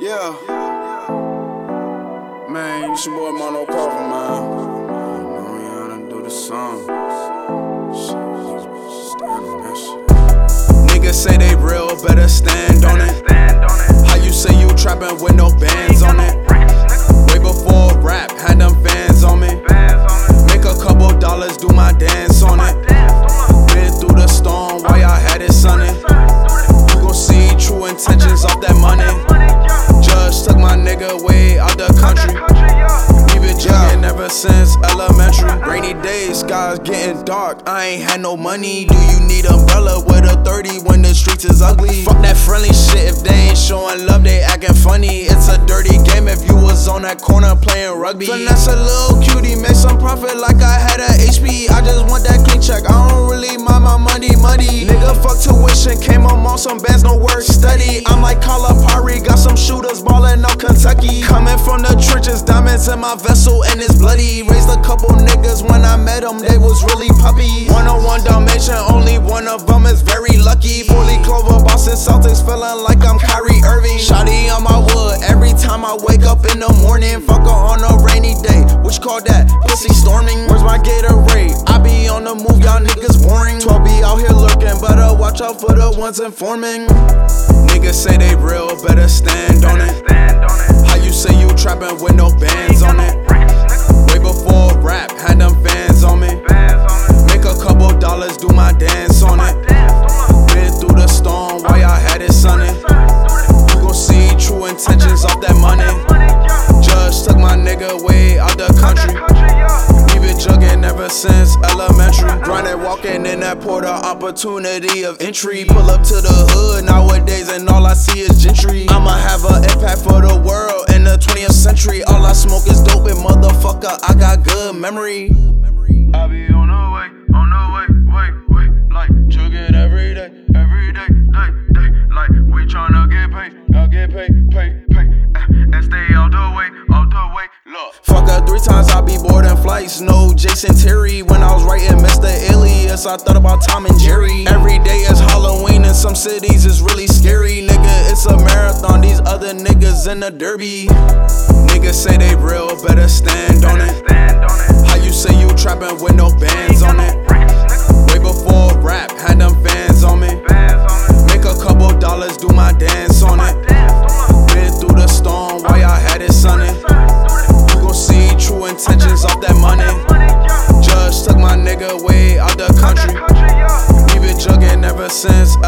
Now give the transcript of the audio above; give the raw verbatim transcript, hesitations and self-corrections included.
Yeah. Man, it's your boy Mono Coffin, man. You know we gotta do the song. Shit, stand on that shit. Niggas say they real, better stand on it. How you say you trappin' with no bands on it? Way before rap, had them fans on me. Make a couple dollars, do my dance on it. Been through the storm while y'all had it sunny. You gon' see true intentions off that money. Judge took my nigga way out the country. We been jugging ever since elementary. Rainy days, skies getting dark. I ain't had no money. Do you need umbrella with a thirty when the streets is ugly? Fuck that friendly shit. If they ain't showing love, they acting funny. It's a dirty game if you was on that corner playing rugby. Finesse a little cutie, make some profit like I had a H P. I just want that clean check. I don't really mind my money, money. Nigga, fuck tuition. Came home on some bands, no work study. I'm like Calipari, got some shooters ballin' out Kentucky. Coming from the trenches, diamonds in my vessel and it's bloody. Raised a couple niggas when I met them, they was really puppy. one oh one Dalmatian, only one of them is very lucky. Fully Clover, Boston Celtics, feeling like I'm Kyrie Irving. Shotty on my wood, every time I wake up in the morning. Fuck her on a rainy day, what you call that? Pussy storming. Where's my Gatorade? I be on the move, y'all niggas boring. twelve be out here lurking, better watch out for the ones informing. Niggas say they real, better stand on it. How you say you trappin' with no bands on it? Way before rap, had them fans on me. Make a couple dollars, do my dance on it. Been through the storm while y'all had it sunny. You gon' see true intentions off that money. Judge took my nigga way out the country. We been jugging ever since elementary. Grindin', walking in that port of opportunity of entry. Pull up to the hood nowadays and all I see is gentry. I'ma have an impact for the world in the twentieth century. All I smoke is dope and motherfucker, I got good memory. I be on the way, on the way, way, way. Like jugging every day, every day, day, day. Like we tryna get paid, I get paid, pay, pay. Uh, and stay out the way, out the way. Look. Fuck her three times, I be boarding flights. No Jason Terry. When I was writing Mister Alias, I thought about Tom and Jerry. Every day is Halloween in some cities, it's really scary. Nigga, it's a marathon, these other niggas in the derby. Niggas say they real, better stand on it. How you say you trappin' with no bands on it? Way before rap, had them fans on me. Make a couple dollars, do my dance on it. Been through the storm while y'all had it sunny. You gon' see true intentions off that money. Judge took my nigga way out the country. We been jugging ever since